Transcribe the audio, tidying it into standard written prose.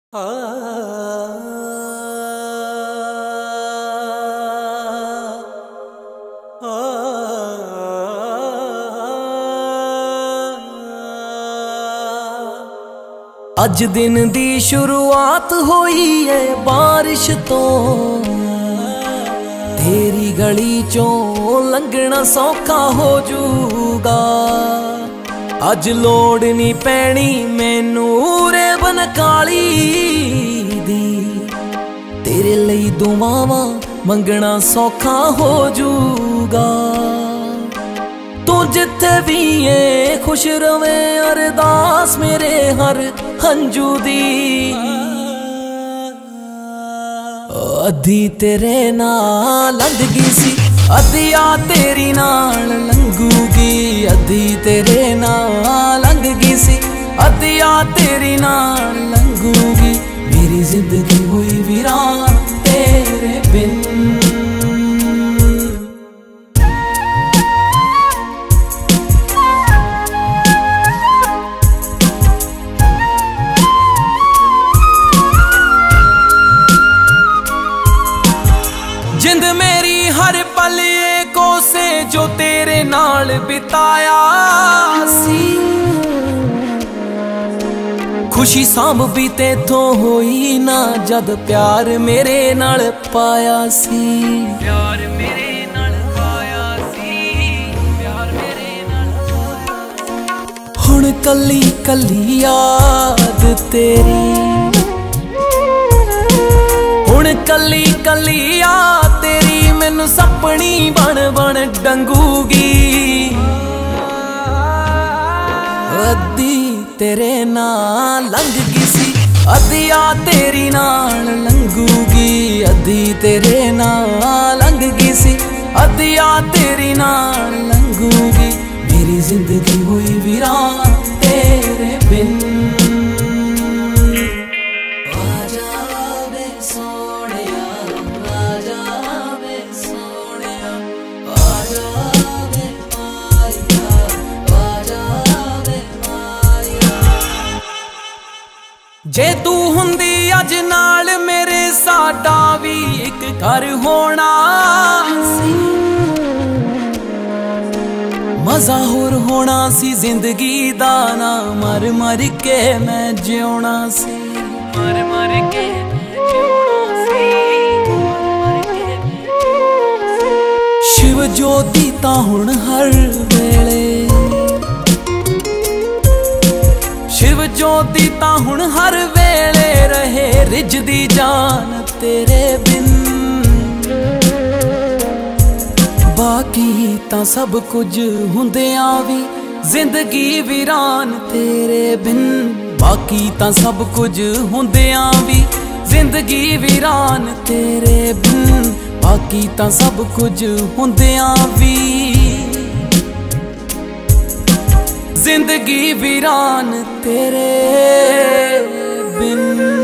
अज दिन दी शुरुआत होई है बारिश तो, तेरी गली चों लंघना सौखा हो जूगा। अज लोड़ नहीं पैनी मैनू रे बन काली दी, तेरे लई दुआवां मंगना सौखा हो जूगा। तू जिथे भी है खुश रवे अरदास मेरे हर हंजू दी। अद्धी तेरे नाल लंघ गई सी, अद्धिया तेरी नाल लंघूगी। अद्धी तेरे नाल लंघ गई सी, अद्धिया तेरी नाल लंघूगी। मेरी जिंदगी हुई वीरान तेरे बिन। जिंद मेरी हर पल को से जो तेरे नाल बिताया सी, खुशी सांभ भी तेथों होई ना जद प्यार मेरे नाल पाया सी। प्यार मेरे नाल पाया सी, प्यार मेरे नाल पाया सी। हुण कली कली याद तेरी, हुण कली कली याद तेरी मैनू सपनी बन बन डंगूगी। अद्धी तेरे नाल लंघ गई सी, अद्धिया तेरी नाल लंघूगी। अद्धी तेरे नाल लंघ गई सी, अद्धिया तेरी नाल लंघूगी। मेरी जिंदगी हुई वीरान तेरे बिन। जे तू हुंदी अज नाल मेरे साडा भी एक घर होना सी। मजा होर होना सी जिंदगी दा ना, मर मर के मैं जिउना सी। मर मर के शिव ज्योति ता हुण हर वेले, शिव ज्योति ता हुण हर वेले रहे रिजदी जान तेरे बिन। बाकी ता सब कुछ हुंदियां भी जिंदगी वीरान तेरे बिन। बाकी ता सब कुछ हुंदियां भी जिंदगी वीरान तेरे बिन। बाकी ता सब कुछ हुंदियां भी जिंदगी वीरान तेरे बिन।